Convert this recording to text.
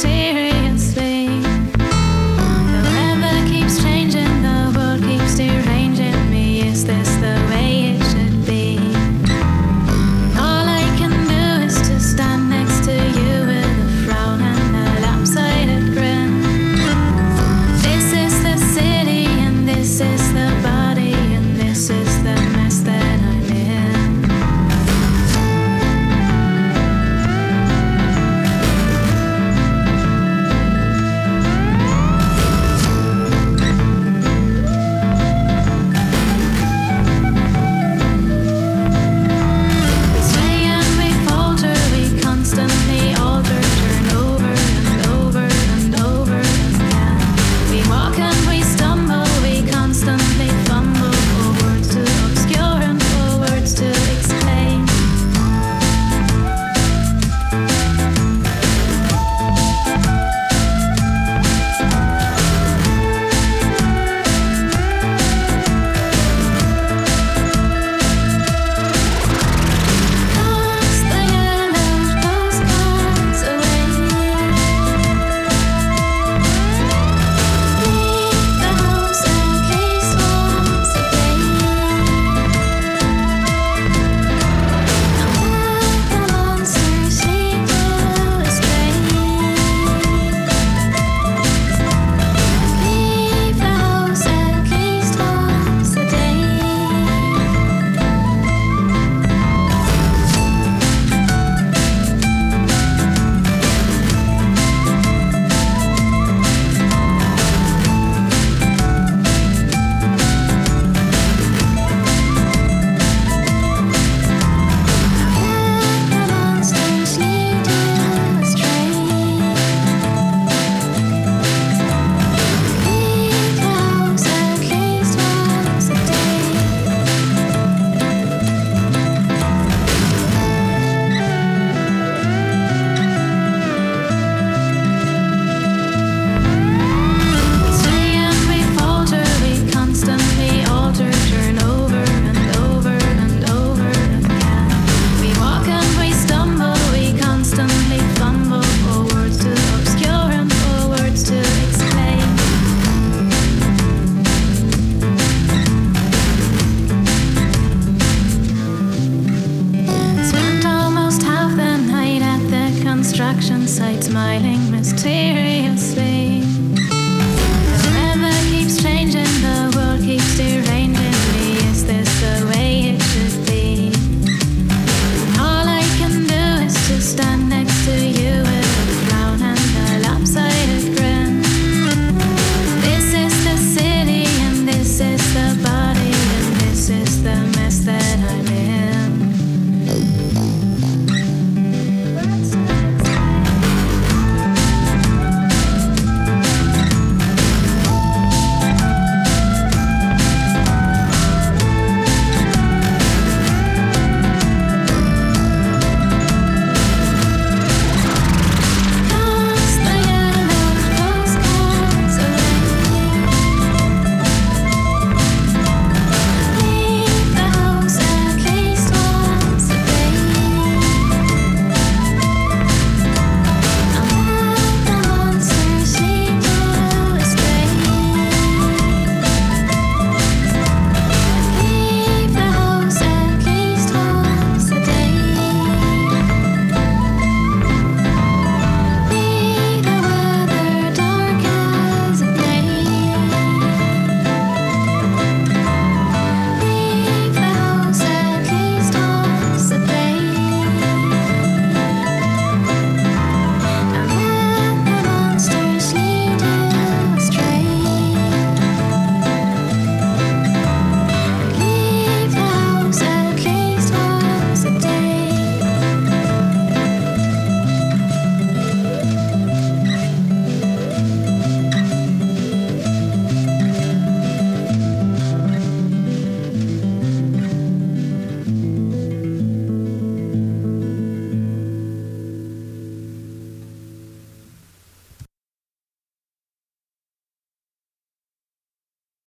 mysteriously. The weather keeps changing, the world keeps deranging me. Is this the way it should be? All I can do is to stand next to you with a frown and a lopsided grin. This is the city and this is the body and this is the mess that I'm in. We sway and we falter, we constantly alter, turn over and over and over again. We walk and we stumble, we constantly fumble for words to obscure and for words to explain. Toss the yellow postcards away. Leave the house at least once a day. Let the monsters lead you astray. Leave the house at least once a day. Let the monsters lead you astray. Leave the house at least once a day. We sway and we falter, we constantly alter, turn over and over and over again. We walk and we stumble, we constantly fumble for words to obscure and for words to explain. Spent almost half the night at the construction site, smiling mysteriously.